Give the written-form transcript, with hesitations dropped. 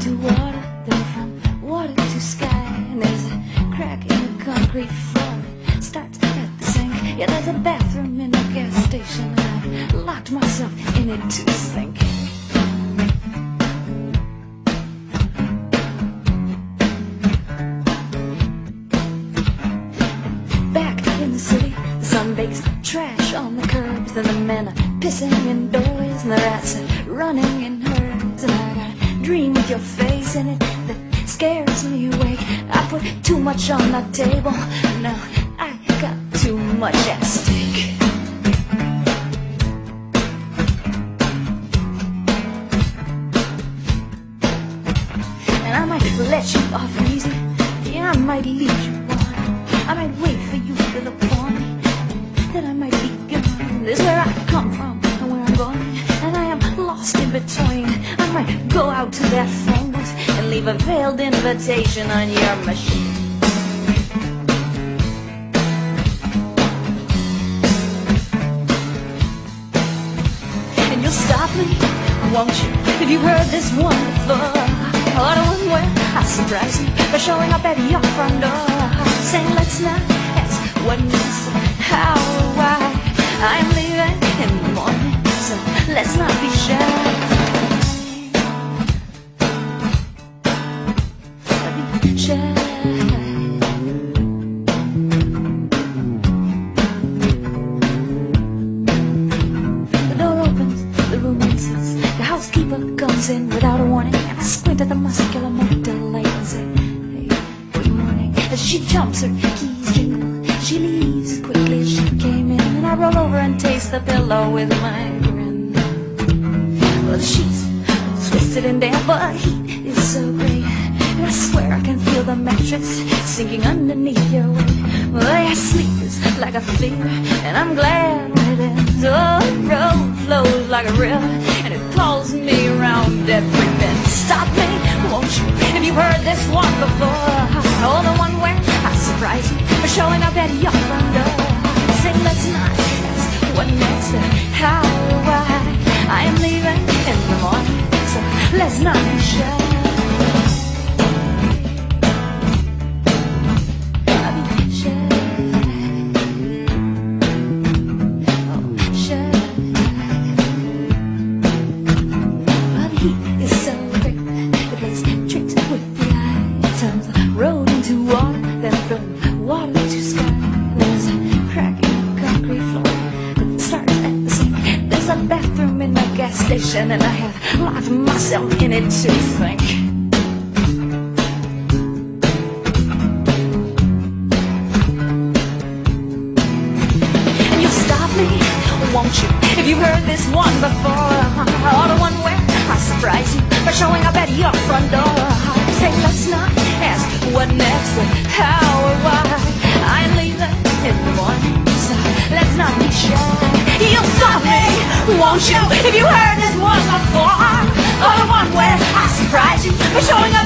to water, then from water to sky. And there's a crack in the concrete floor. It starts at the sink. Yeah, there's a bathroom in the gas station, and I've locked myself in it to think. Back in the city, the sun bakes trash on the curbs. Then the men are pissing indoors, and the rats are running in herds. And I got a dream with your face in it that scares me awake. I put too much on the table, now I got too much at stake. And I might let you off easy, yeah, I might lead you on. I might wait for you to look for me, then I might be gone. This is where I come from and where I'm going, and I am lost in between. I might go out to that phone booth and leave a veiled invitation on your machine. And you'll stop me, won't you, if you've heard this one before. Or the one where I surprise you by showing up at your front door, saying let's not ask what needs, how, or why. I'm leaving in the morning, so let's not be shy. Be shy. The door opens, the room answers, the housekeeper comes in without a warning, and I squint at the muscular motor light and say, hey, good morning. As she jumps, her keys jingle, she leaves quickly as she came in, and I roll over and taste the pillow with my grin. Well, the sheets are twisted and damp, but heat is so great, and I swear I can feel the mattress sinking underneath your weight. Well, yeah, sleep is like a fever, and I'm glad when it ends. Oh, the road flows like a river, and it pulls me around every bend. Stop me, won't you, if you've heard this one before. Oh, the one where I surprise you for showing up at your front door. Say let's not ask what next, how, or why. I am leaving in the morning, so let's not be shy. And I have locked myself in it to think. And you'll stop me, won't you, if you've heard this one before. Or the one where I surprise you by showing up at your front door. Say let's not ask what next, how, or why. I'm leaving in the morning, so let's not be shy. You'll stop me, won't you, if you heard this one before. Or the one where I surprise you by showing up